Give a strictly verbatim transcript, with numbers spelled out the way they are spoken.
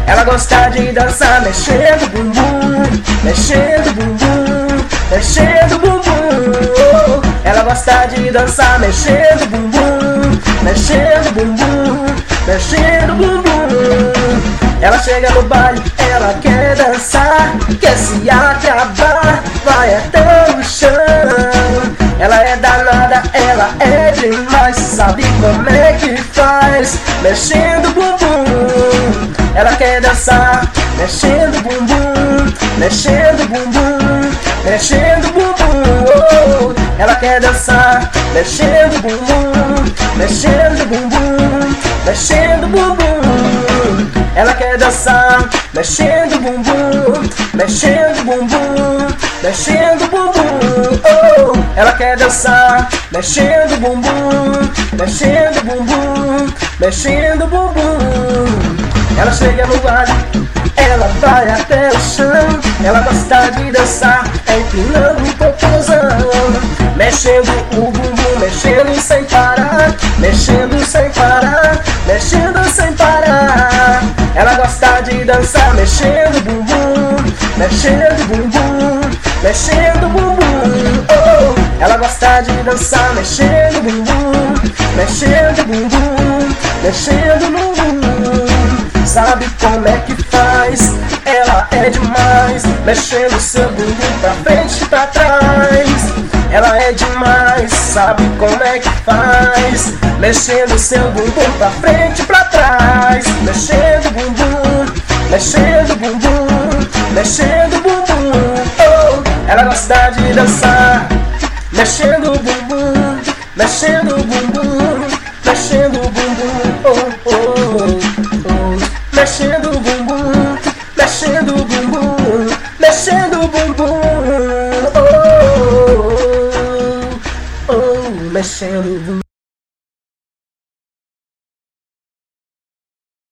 Ela gosta de dançar mexendo o bumbum, mexendo o bumbum, mexendo o bumbum. Ela gosta de dançar mexendo o bumbum, mexendo o bumbum, mexendo o bumbum. Ela chega no baile, ela quer dançar, quer se acabar, vai até o chão. Ela é danada, ela é demais, sabe como é que faz, mexendo o bumbum. Ela quer dançar, mexendo o bumbum, mexendo o bumbum, mexendo o bumbum. Oh, ela quer dançar, mexendo o bumbum, mexendo o bumbum, mexendo o bumbum. Ela quer dançar, mexendo o bumbum, mexendo o bumbum, mexendo o bumbum. Oh, ela quer dançar, mexendo o bumbum, mexendo o bumbum, mexendo o bumbum. Ela chega no baile, ela vai até o chão. Ela gosta de dançar, empinando o popozão, mexendo o bumbum, mexendo sem parar, mexendo sem parar, mexendo sem parar. Ela gosta de dançar, mexendo o bumbum, mexendo o bumbum, mexendo o bumbum. Oh, ela gosta de dançar, mexendo o bumbum, mexendo o bumbum, mexendo no bumbum. Sabe como é que faz? Ela é demais, mexendo seu bumbum pra frente e pra trás. Ela é demais, sabe como é que faz? Mexendo seu bumbum pra frente e pra trás. Mexendo o bumbum, mexendo o bumbum, mexendo o bumbum. Oh, ela gosta de dançar, mexendo o bumbum, mexendo o bumbum, mexendo o bumbum. Oh, oh, oh. Mexendo o bumbum, mexendo o bumbum, mexendo o bumbum. Oh, oh, oh, mexendo o bumbum.